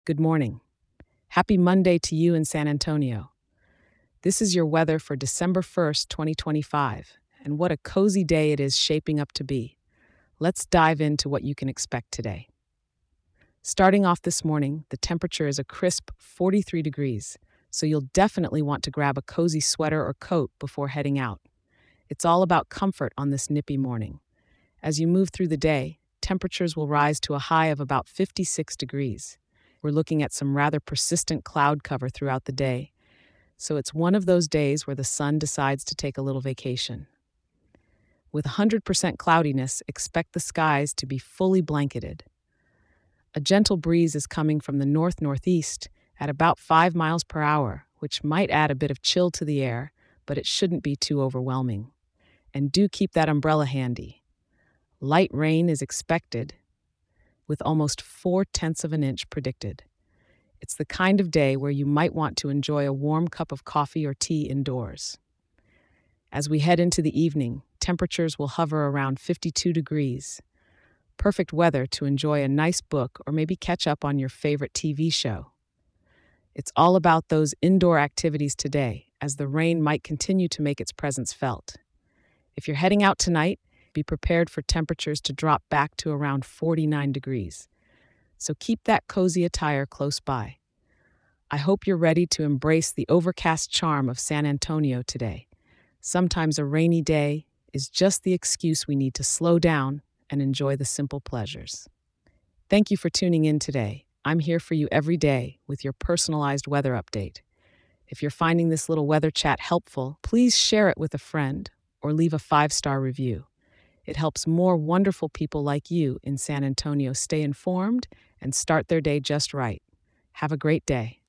Good morning. Happy Monday to you in San Antonio. This is your weather for December 1st, 2025, and what a cozy day it is shaping up to be. Let's dive into what you can expect today. Starting off this morning, the temperature is a crisp 43 degrees, so you'll definitely want to grab a cozy sweater or coat before heading out. It's all about comfort on this nippy morning. As you move through the day, temperatures will rise to a high of about 56 degrees. We're looking at some rather persistent cloud cover throughout the day, so it's one of those days where the sun decides to take a little vacation. With 100% cloudiness, expect the skies to be fully blanketed. A gentle breeze is coming from the north-northeast at about 5 miles per hour, which might add a bit of chill to the air, but it shouldn't be too overwhelming. And do keep that umbrella handy. Light rain is expected, with almost 4/10 of an inch predicted. It's the kind of day where you might want to enjoy a warm cup of coffee or tea indoors. As we head into the evening, temperatures will hover around 52 degrees. Perfect weather to enjoy a nice book or maybe catch up on your favorite TV show. It's all about those indoor activities today, as the rain might continue to make its presence felt. If you're heading out tonight, be prepared for temperatures to drop back to around 49 degrees. So keep that cozy attire close by. I hope you're ready to embrace the overcast charm of San Antonio today. Sometimes a rainy day is just the excuse we need to slow down and enjoy the simple pleasures. Thank you for tuning in today. I'm here for you every day with your personalized weather update. If you're finding this little weather chat helpful, please share it with a friend or leave a 5-star review. It helps more wonderful people like you in San Antonio stay informed and start their day just right. Have a great day.